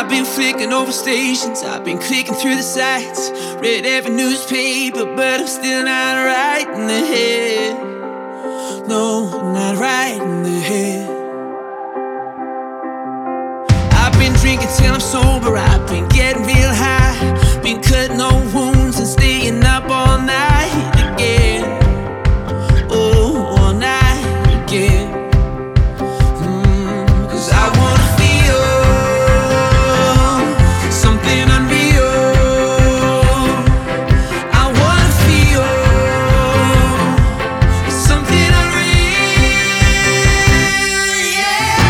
I've been flicking over stations, I've been clicking through the sites, read every newspaper, but I'm still not right in the head. No, not right in the head. I've been drinking till I'm sober, I've been getting real high, been cutting old wounds and staying up all night again. Oh, all night again. Cause I wanna feel something unreal. I wanna feel something unreal, yeah.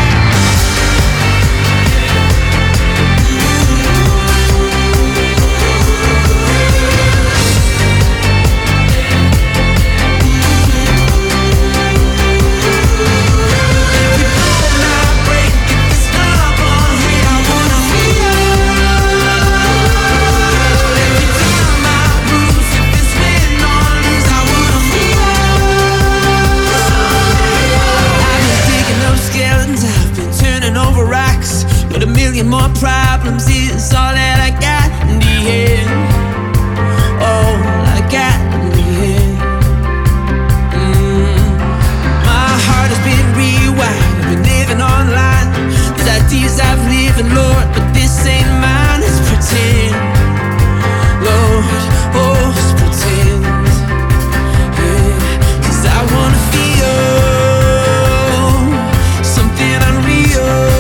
But a million more problems is all that I got in the end. All I got in the end. My heart has been rewired, I've been living online. These ideas I've lived, Lord, but this ain't mine. It's pretend, Lord, oh, it's pretend, yeah. Cause I wanna feel something unreal.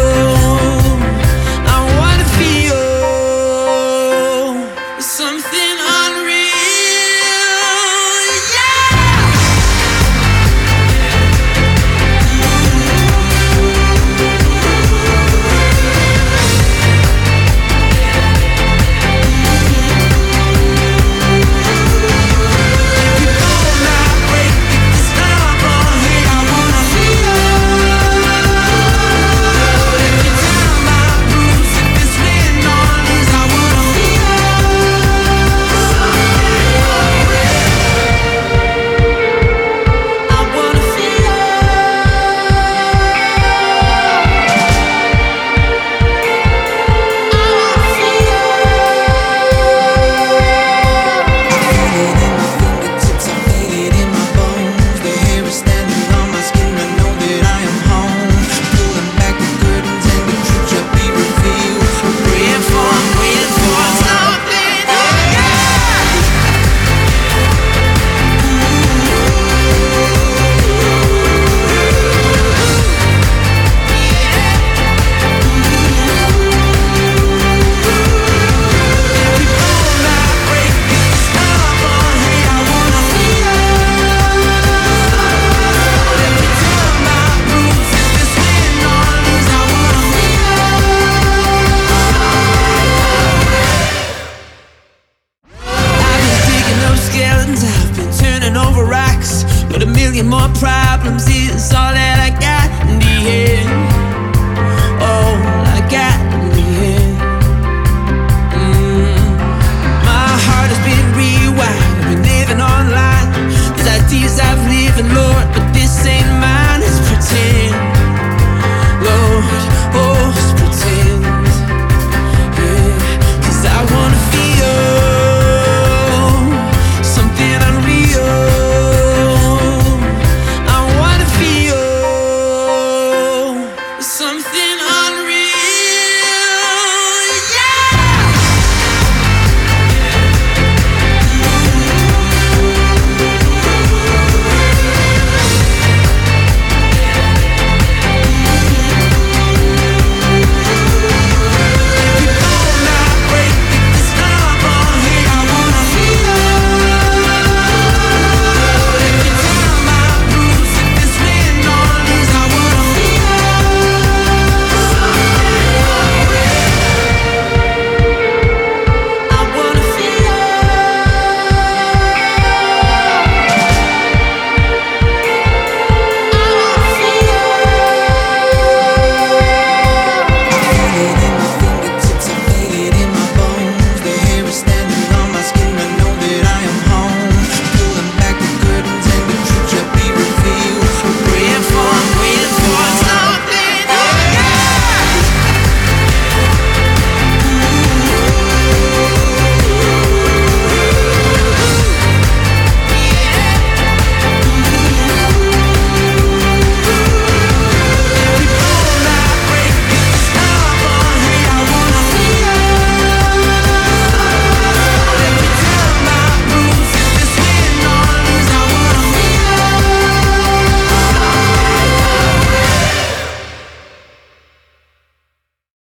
Something unreal, yeah. I've been turning over rocks, but a million more problems is all that I got in the end. All I got in the end. My heart has been rewired, I've been living online. These ideas I've lived, Lord, but this ain't mine. It's pretend.